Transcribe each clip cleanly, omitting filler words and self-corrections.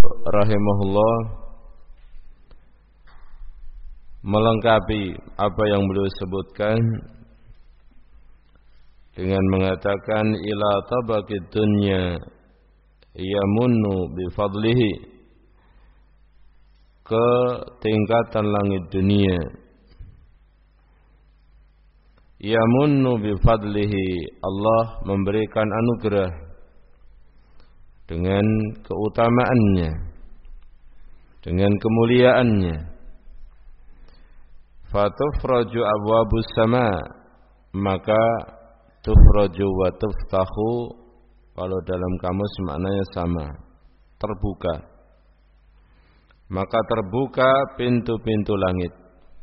rahimahullah melengkapi apa yang beliau sebutkan dengan mengatakan ila tabaqid dunya yamunnu bifadlihi, ke tingkatan langit dunia, yamunnu bifadlihi, Allah memberikan anugerah dengan keutamaannya, dengan kemuliaannya. Fatufraju abwabus sama, maka tufraju wa tuftahu, kalau dalam kamus maknanya sama, terbuka. Maka terbuka pintu-pintu langit.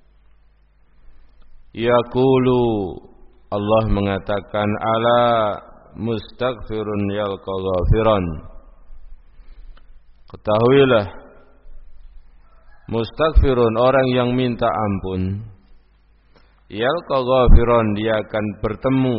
Yaqulu, Allah mengatakan, ala mustaghfirun yalqa ghafiran. Ketahuilah, mustaghfirun, orang yang minta ampun, yalqa ghafiran, dia akan bertemu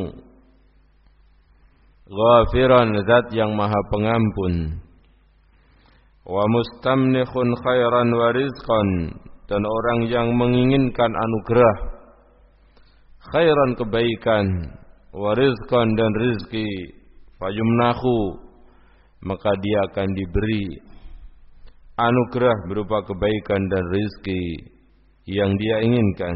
ghafiran, zat yang maha pengampun. Wa mustamnikhun khairan wa rizqan, dan orang yang menginginkan anugerah, khairan kebaikan, wa rizqan dan rizki, fayumnahu, maka dia akan diberi anugerah berupa kebaikan dan rizki yang dia inginkan.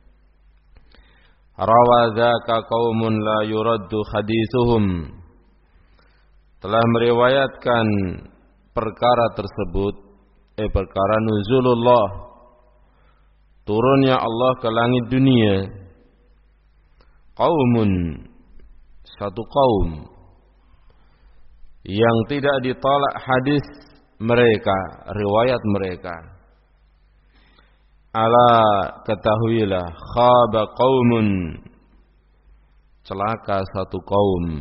Rawadzaka qaumun la yuraddu hadithuhum, telah meriwayatkan perkara tersebut, perkara nuzulullah, turunnya Allah ke langit dunia. Qaumun, satu kaum yang tidak ditolak hadis mereka, riwayat mereka. Ala, ketahuilah, khaba qaumun, celaka satu kaum,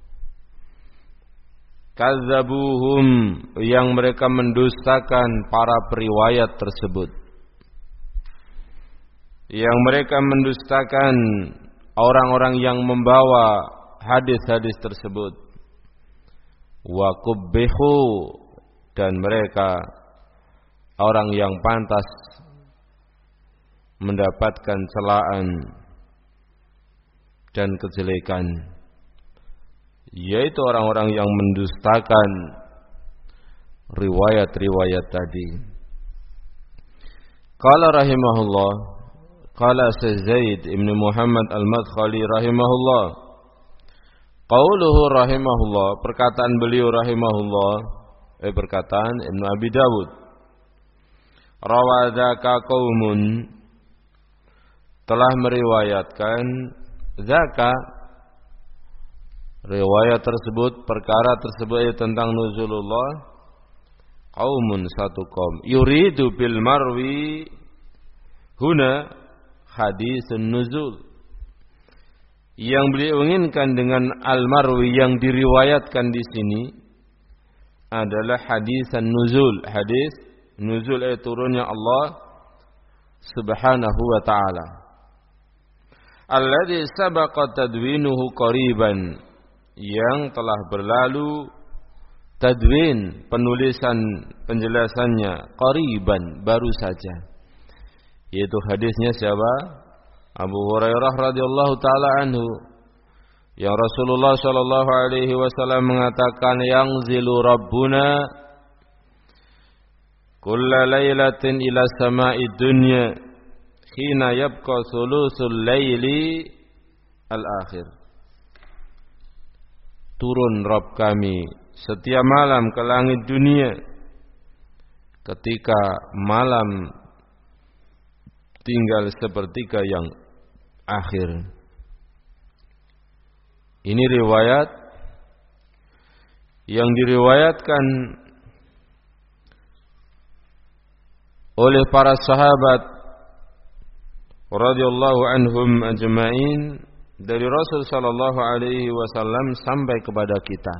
kazzabuhum, yang mereka mendustakan para periwayat tersebut, yang mereka mendustakan orang-orang yang membawa hadis-hadis tersebut. Wa qubbihu, dan mereka orang yang pantas mendapatkan celaan dan kejelekan, yaitu orang-orang yang mendustakan riwayat-riwayat tadi. Qala rahimahullah, qala Zaid ibn Muhammad al-Madkhali rahimahullah, qauluhu rahimahullah, perkataan beliau rahimahullah, perkataan Ibn Abi Dawud, rawadzaka qaumun, telah meriwayatkan, zaka, riwayat tersebut, perkara tersebut tentang nuzulullah, qaumun, satu kaum, yuridu bil marwi huna hadisun nuzul, yang beliau inginkan dengan al-marwi, yang diriwayatkan di sini adalah hadisan nuzul, hadis nuzul, turunnya Allah subhanahu wa ta'ala, alladzi sabaqa tadwinuhu qariban, yang telah berlalu tadwin, penulisan penjelasannya, qariban, baru saja, yaitu hadisnya siapa? Abu Hurairah radhiyallahu taala anhu, yang Rasulullah sallallahu alaihi wasallam mengatakan, yanzilu rabbuna kulla lailatin ila sama'i dunya hina yabqa thuluthul laili al-akhir. Turun Rabb kami setiap malam ke langit dunia ketika malam tinggal sepertiga yang akhir. Ini riwayat yang diriwayatkan oleh para sahabat radhiyallahu anhum ajma'in dari Rasul sallallahu alaihi wasallam sampai kepada kita.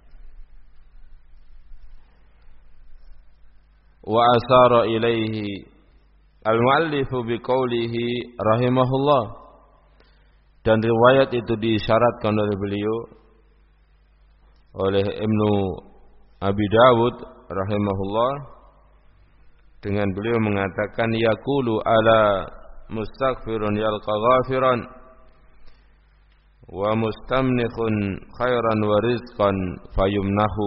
Wa asara ilaihi al-muallifu biqaulihi rahimahullah, dan riwayat itu disyaratkan oleh beliau, oleh Ibnu Abi Dawud rahimahullah dengan beliau mengatakan yaqulu ala mustaghfirun yalqa ghafiran wa mustamnikhun khairan wa rizqan fayumnahu.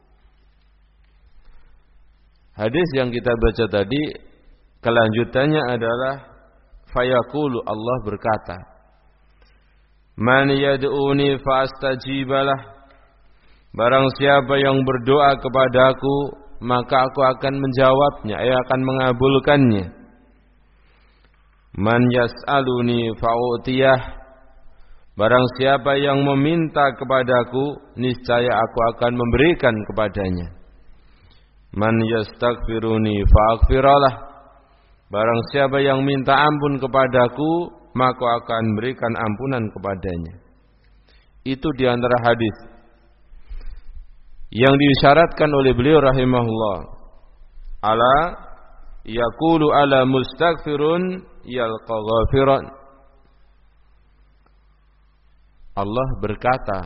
Hadis yang kita baca tadi kelanjutannya adalah fayaqulu, Allah berkata, man yad'uni fa'astajibalah, barang siapa yang berdoa kepadaku maka aku akan menjawabnya, akan mengabulkannya. Man yas'aluni fa'utiyah, barang siapa yang meminta kepadaku niscaya aku akan memberikan kepadanya. Man yastaghfiruni fa'aghfiralah, barang siapa yang minta ampun kepadaku maka aku akan berikan ampunan kepadanya. Itu di antara hadis yang disyaratkan oleh beliau rahimahullah. Ala yaqulu ala mustaghfirun yalqa ghafiran. Allah berkata,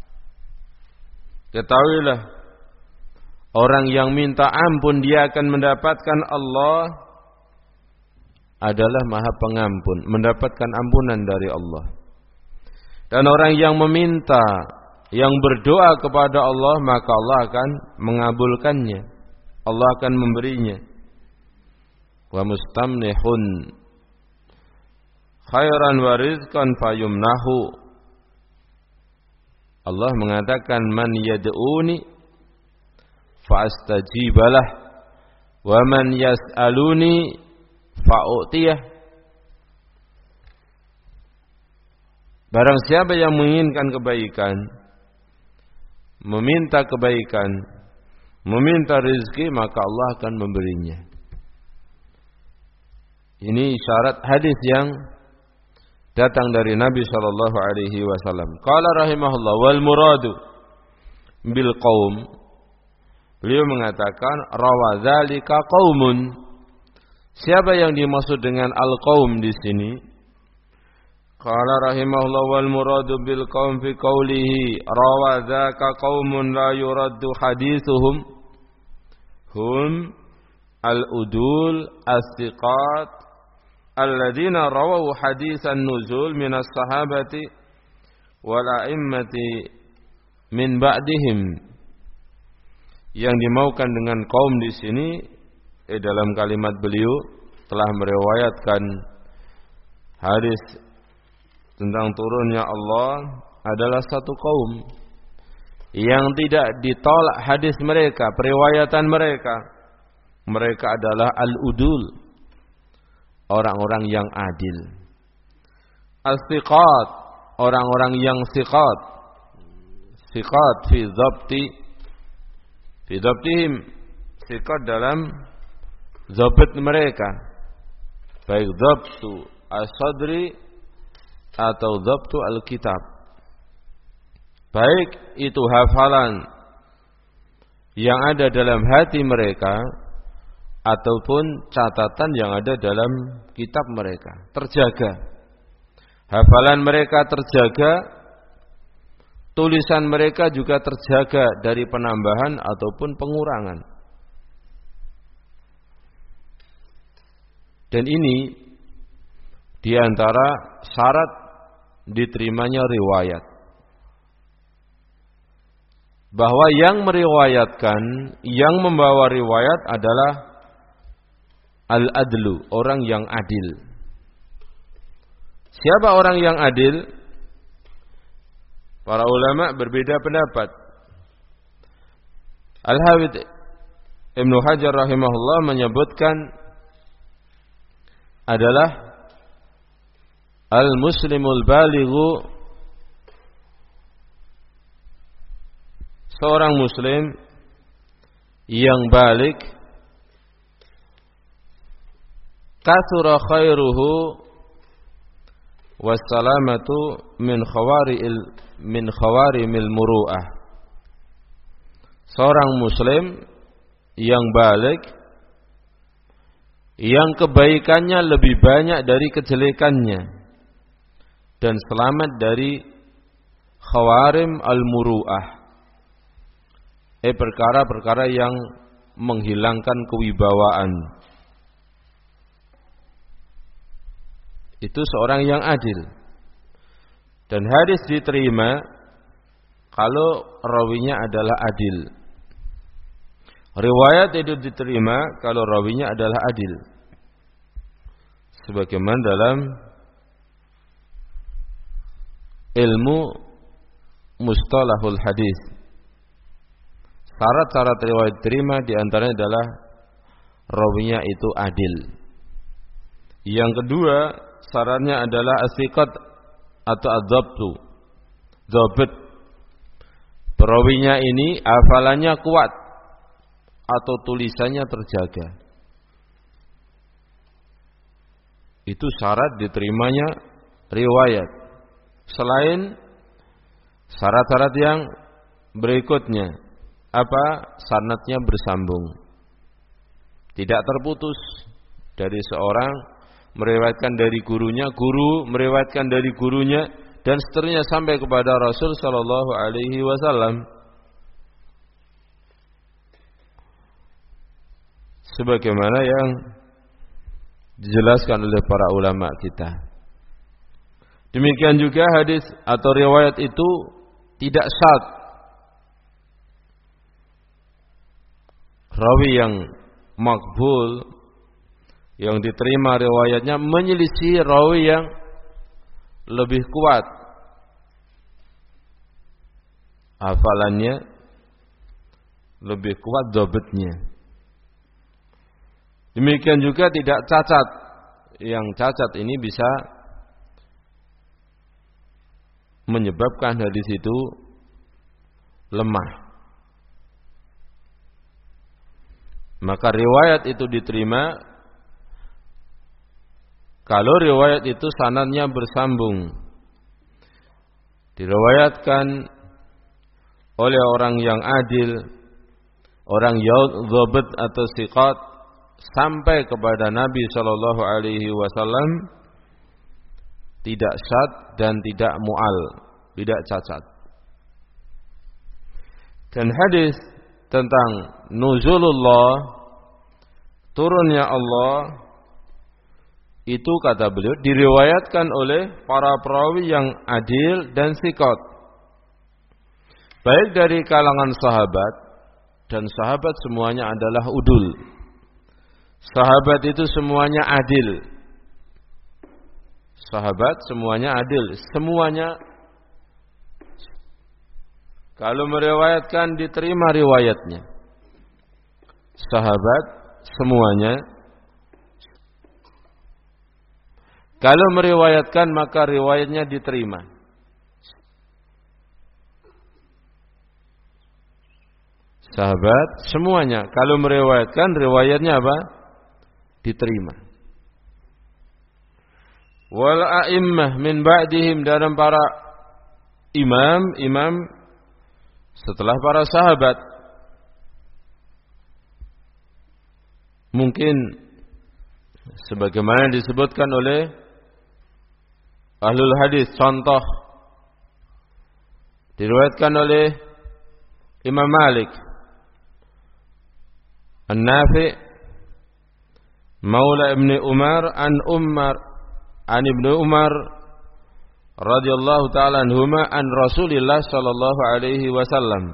ketahuilah orang yang minta ampun dia akan mendapatkan Allah adalah Maha Pengampun, mendapatkan ampunan dari Allah. Dan orang yang meminta, yang berdoa kepada Allah, maka Allah akan mengabulkannya. Allah akan memberinya. Wa mustamnihun khairan wa rizqan fayumnahu. Allah mengatakan man yad'uni fa'astajibalah wa man yas'aluni fa'utiyah. Barang siapa yang menginginkan kebaikan, meminta kebaikan, meminta rezeki, maka Allah akan memberinya. Ini syarat hadis yang datang dari Nabi sallallahu alaihi wasallam. Qala rahimahullah wal muradu bil qaum. Beliau mengatakan rawadzalika qaumun. Siapa yang dimaksud dengan al-qaum di sini? Qala rahimahullah wal muradu bil qaum fi qawlihi rawadzaka qaumun la yuraddu hadithuhum hum al-udul as-siqat alladzina rawahu haditsan nuzul minas sahabati wal a'immati min ba'dihim. Yang dimaukan dengan kaum di sini dalam kalimat beliau telah meriwayatkan hadis tentang turunnya Allah adalah satu kaum yang tidak ditolak hadis mereka, periwayatan mereka. Mereka adalah al-udul, orang-orang yang adil. As-siqat, orang-orang yang siqat. Siqat fi dhabtihim, siqat dalam zabit mereka, baik dhabtu as-sadri atau dhabtu al-kitab, baik itu hafalan yang ada dalam hati mereka ataupun catatan yang ada dalam kitab mereka, terjaga. Hafalan mereka terjaga, tulisan mereka juga terjaga dari penambahan ataupun pengurangan. Dan ini di antara syarat diterimanya riwayat. Bahwa yang meriwayatkan, yang membawa riwayat adalah al-adlu, orang yang adil. Siapa orang yang adil? Para ulama berbeda pendapat. Al-Hafidz Ibnu Hajar rahimahullah menyebutkan adalah al-muslimul balighu, seorang muslim yang balik, katsura khairuhu wassalamatu min khawarimil muru'ah. Seorang muslim yang balik, yang kebaikannya lebih banyak dari kejelekannya, dan selamat dari khawarim al-muru'ah, perkara-perkara yang menghilangkan kewibawaan. Itu seorang yang adil. Dan hadis diterima kalau rawinya adalah adil. Riwayat itu diterima kalau rawinya adalah adil. Sebagaimana dalam ilmu mustalahul hadis. Syarat-syarat riwayat diterima diantaranya adalah rawinya itu adil. Yang kedua, syaratnya adalah as-siqat atau ad-dhabtu. Dhabit. Perawinya ini hafalannya kuat atau tulisannya terjaga. Itu syarat diterimanya riwayat. Selain syarat-syarat yang berikutnya, apa? Sanadnya bersambung. Tidak terputus dari seorang meriwayatkan dari gurunya, guru meriwayatkan dari gurunya, dan seterusnya sampai kepada Rasul sallallahu alaihi wasallam. Sebagaimana yang dijelaskan oleh para ulama kita. Demikian juga hadis atau riwayat itu tidak syadz. Rawi yang makbul, yang diterima riwayatnya menyelisih rawi yang lebih kuat hafalannya, lebih kuat dhabitnya. Demikian juga tidak cacat. Yang cacat ini bisa menyebabkan hadis itu lemah. Maka riwayat itu diterima kalau riwayat itu sanadnya bersambung, diriwayatkan oleh orang yang adil, orang yang dhabit atau siqat, sampai kepada Nabi sallallahu alaihi wasallam, tidak syadz dan tidak mu'al, tidak cacat. Dan hadis tentang nuzulullah, turunnya Allah, itu kata beliau diriwayatkan oleh para perawi yang adil dan siqat, baik dari kalangan sahabat, dan sahabat semuanya adalah udul. Sahabat itu semuanya adil. Sahabat semuanya adil, semuanya kalau meriwayatkan diterima riwayatnya. Sahabat semuanya kalau meriwayatkan maka riwayatnya diterima. Sahabat semuanya kalau meriwayatkan riwayatnya apa? Diterima. Wal a'immah min ba'dihim, dalam para imam setelah para sahabat. Mungkin sebagaimana disebutkan oleh ahlul hadis, contoh diriwayatkan oleh Imam Malik, An-Nafi' Maula Ibn Umar an Ibnu Umar radhiyallahu ta'ala anhuma an Rasulillah sallallahu alaihi wasallam.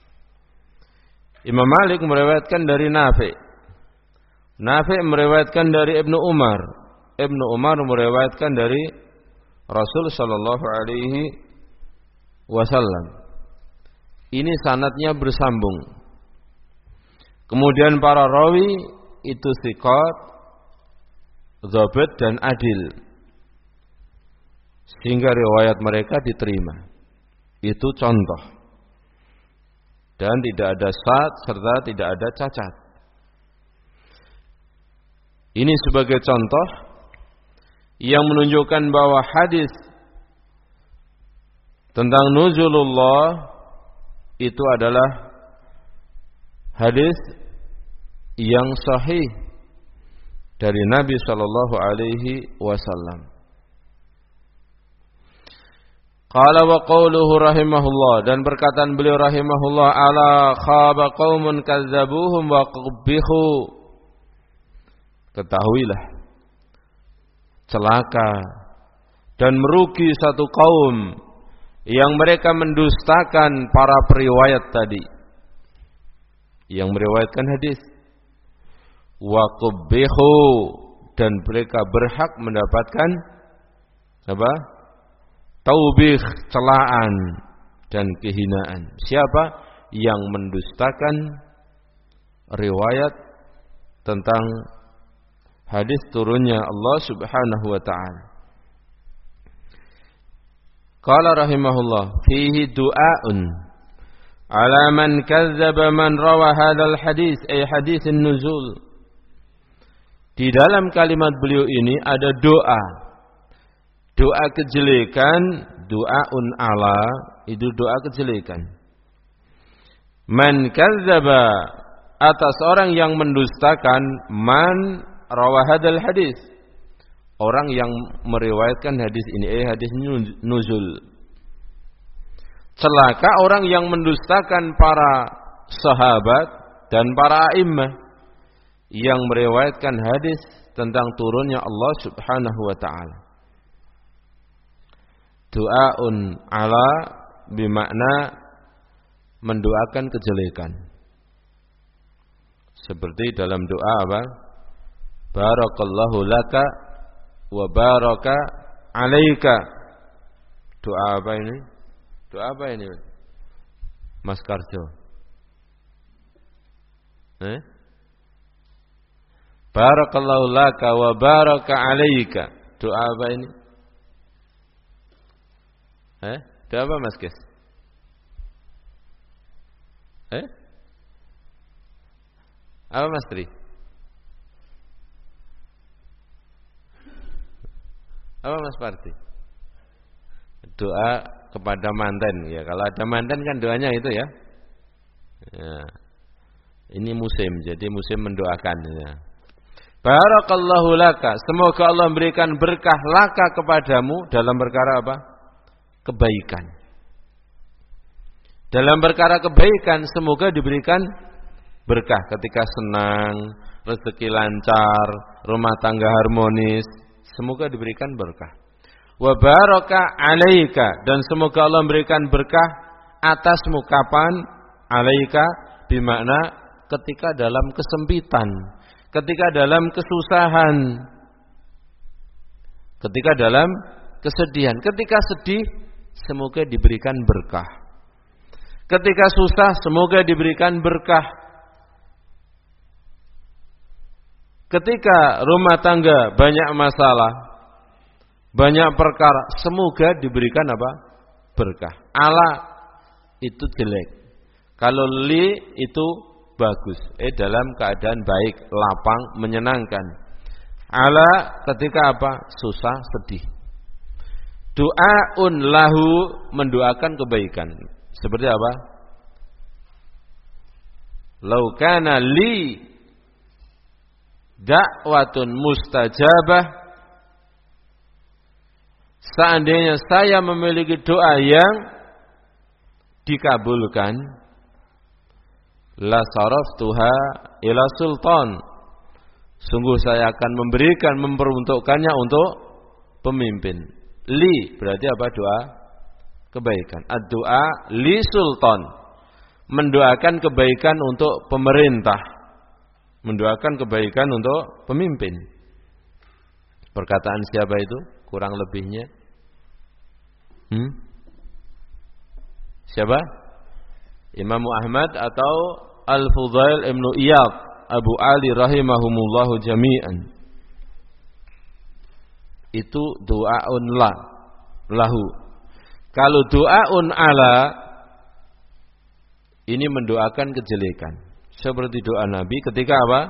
Imam Malik meriwayatkan dari Nafi'. Nafi' meriwayatkan dari Ibnu Umar. Ibnu Umar meriwayatkan dari Rasul sallallahu alaihi wasallam. Ini sanadnya bersambung. Kemudian para rawi itu thiqat, dhabit dan adil, sehingga riwayat mereka diterima. Itu contoh. Dan tidak ada syadz serta tidak ada cacat. Ini sebagai contoh yang menunjukkan bahwa hadis tentang nuzulullah itu adalah hadis yang sahih dari Nabi sallallahu alaihi wasallam. Qala wa qawluhu rahimahullah, dan perkataan beliau rahimahullah, ala khaba qaumun kazzabuhum wa qubbihu. Ketahuilah, celaka dan merugi satu kaum yang mereka mendustakan para periwayat tadi, yang meriwayatkan hadis. Wa qubbihu, dan mereka berhak mendapatkan apa? Taubih, celaan dan kehinaan. Siapa yang mendustakan riwayat tentang hadis turunnya Allah Subhanahu wa taala. Qala rahimahullah, fihi du'aun ala man kazzaba man rawa hadzal hadis, ay hadis an-nuzul. Di dalam kalimat beliau ini ada doa. Doa kejelekan, doaun ala, itu doa kejelekan. Man kazzaba, atas orang yang mendustakan, man rawa hadzal hadis, orang yang meriwayatkan hadis ini, hadis nuzul. Celaka orang yang mendustakan para sahabat dan para a'immah yang meriwayatkan hadis tentang turunnya Allah Subhanahu wa taala. Doaun ala bermakna mendoakan kejelekan. Seperti dalam doa apa? Barakallahu laka wa baraka alaika. Doa apa ini? Doa apa ini? Mas Karjo. Barakallahu laka wa baraka alaika. Doa apa ini? Doa apa Mas Kes? Apa Mas Tri? Apa Mas Parti? Doa kepada mantan. Ya, kalau ada mantan kan doanya itu ya. Ya. Ini musim, jadi musim mendoakan ya. Barakallahu laka, semoga Allah memberikan berkah laka kepadamu dalam perkara apa? Kebaikan. Dalam perkara kebaikan semoga diberikan berkah ketika senang, rezeki lancar, rumah tangga harmonis, semoga diberikan berkah. Wa baraka alaika, dan semoga Allah memberikan berkah atasmu kapan? Alaika bermakna ketika dalam kesempitan, ketika dalam kesusahan, ketika dalam kesedihan. Ketika sedih, semoga diberikan berkah. Ketika susah, semoga diberikan berkah. Ketika rumah tangga banyak masalah, banyak perkara, semoga diberikan apa? Berkah. Ala itu jelek. Kalau li itu bagus. Dalam keadaan baik, lapang, menyenangkan. Ala ketika apa? Susah, sedih. Doaun lahu, mendoakan kebaikan. Seperti apa? Lau kana li da'watun mustajabah, seandainya saya memiliki doa yang dikabulkan, la saraftuha ila sultan, sungguh saya akan memberikan, memperuntukkannya untuk pemimpin. Li berarti apa? Doa kebaikan. Ad-doa li sultan, mendoakan kebaikan untuk pemerintah, mendoakan kebaikan untuk pemimpin. Perkataan siapa itu? Kurang lebihnya siapa? Imam Ahmad atau Al-Fudail Ibnu Iyad Abu Ali rahimahumullahu jami'an. Itu doaun lahu. Kalau doaun ala, ini mendoakan kejelekan. Seperti doa Nabi ketika apa?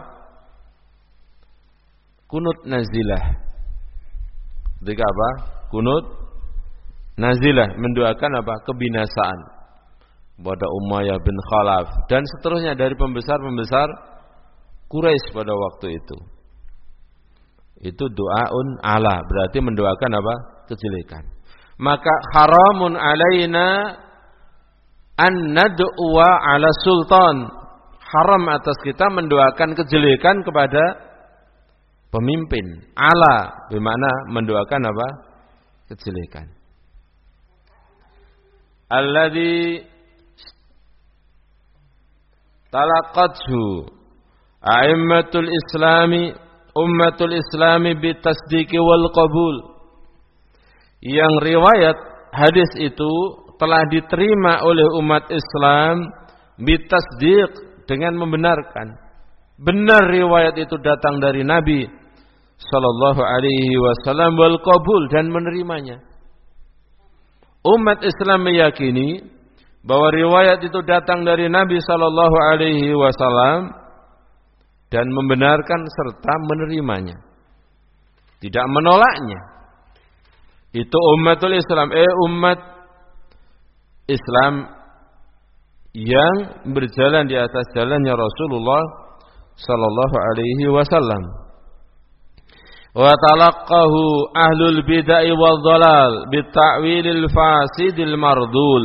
Kunut nazilah. Ketika apa? Kunut nazilah, mendoakan apa? Kebinasaan pada Umayyah bin Khalaf dan seterusnya dari pembesar-pembesar Quraisy pada waktu itu. Itu doaun ala, berarti mendoakan apa? Kejelekan. maka haramun alaina an nad'uwa ala sultan. Haram atas kita mendoakan kejelekan kepada pemimpin. Ala bermakna mendoakan apa? Kejelekan. Alladzi talaqathu a'immatul islami ummatul islami bitasdiqi wal qabul. Yang riwayat hadis itu telah diterima oleh umat Islam bitasdiq, dengan membenarkan. Benar riwayat itu datang dari Nabi sallallahu alaihi wasallam wal qabul, dan menerimanya. Umat Islam meyakini bahwa riwayat itu datang dari Nabi sallallahu alaihi wasallam dan membenarkan serta menerimanya. Tidak menolaknya. Itu umatul Islam, umat Islam yang berjalan di atas jalannya Rasulullah sallallahu alaihi wasallam. Wa talaqqahu ahlul bid'ah wal dhalal bita'wilil fasidil mardul.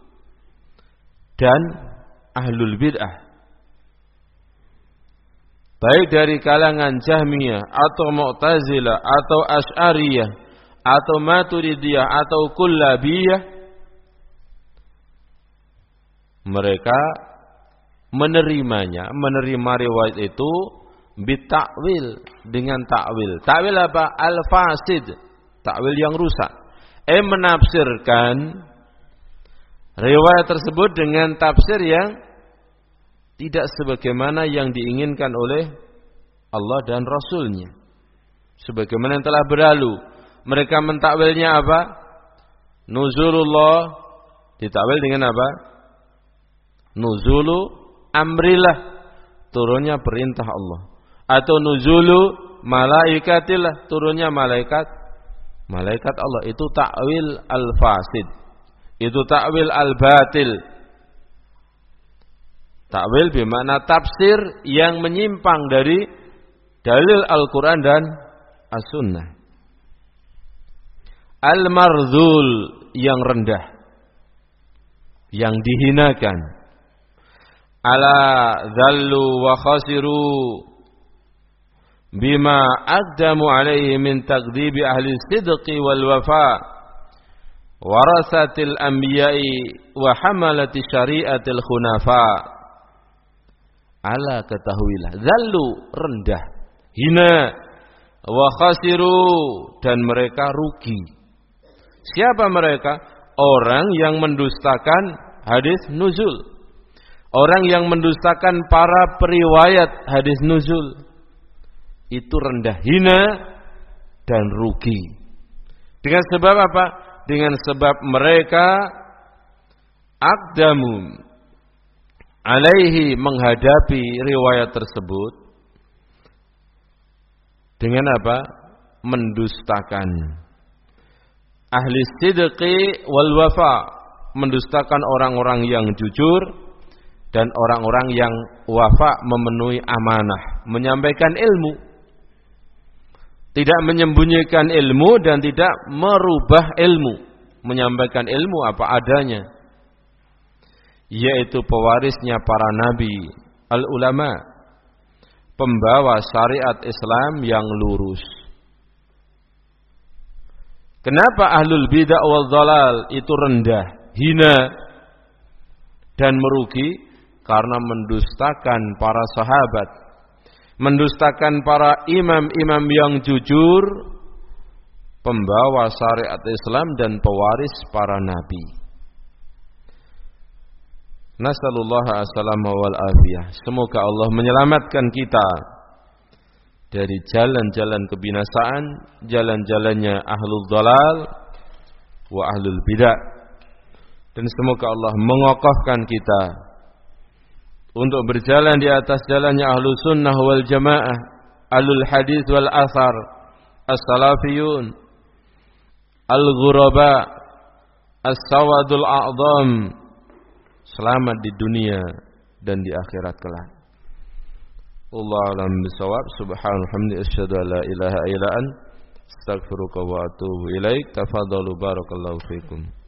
Dan ahlul bid'ah, baik dari kalangan Jahmiyah atau Mu'tazilah atau Asy'ariyah atau Maturidiyah atau Kullabiyah, mereka menerimanya, menerima riwayat itu bitakwil, dengan takwil. Takwil apa? Al-fasid, takwil yang rusak. Menafsirkan riwayat tersebut dengan tafsir yang tidak sebagaimana yang diinginkan oleh Allah dan Rasulnya. Sebagaimana yang telah berlalu, mereka mentakwilnya apa? Nuzulullah ditakwil dengan apa? Nuzulu amrillah, turunnya perintah Allah. Atau nuzulu malaikatillah, turunnya malaikat Allah. Itu takwil al-fasid, itu takwil al-batil. Takwil bermakna tafsir yang menyimpang dari dalil Al-Quran dan As-Sunnah. Al-mardhul, yang rendah, yang dihinakan. Ala dhallu wa khasiru bima aqdamu alaihi min takdzibi ahli sidqi wal wafa warasatil anbiya'i wa hamalati syari'atil khunafa. Ala, ketahuilah, dhallu, rendah, hina, wa khasiru, dan mereka rugi. Siapa mereka? Orang yang mendustakan hadis nuzul, orang yang mendustakan para periwayat hadis nuzul. Itu rendah, hina, dan rugi. Dengan sebab apa? Dengan sebab mereka aqdamu alaihi, menghadapi riwayat tersebut dengan apa? Mendustakan ahli sidqi wal wafa, mendustakan orang-orang yang jujur dan orang-orang yang wafa, memenuhi amanah, menyampaikan ilmu, tidak menyembunyikan ilmu dan tidak merubah ilmu, menyampaikan ilmu apa adanya, yaitu pewarisnya para nabi, al-ulama, pembawa syariat Islam yang lurus. Kenapa ahlul bid'ah wal dhalal itu rendah, hina, dan merugi? Karena mendustakan para sahabat, mendustakan para imam-imam yang jujur, pembawa syariat Islam dan pewaris para nabi. Nasallallahu as-salama wal afiyah. Semoga Allah menyelamatkan kita dari jalan-jalan kebinasaan, jalan-jalannya ahlul dhalal wa ahlul bidah. Dan semoga Allah mengokohkan kita untuk berjalan di atas jalannya ahlus sunnah wal jamaah, ahlul hadis wal athar, as-salafiyun, al-ghuraba, as-sawadul a'zam, selamat di dunia dan di akhirat kelak. Wallahu a'lam bishawab. Subhanallah, asyhadu an la ilaha illa anta, Astaghfiruka wa atubu ilaik. Tafadhalu barakallahu fikum.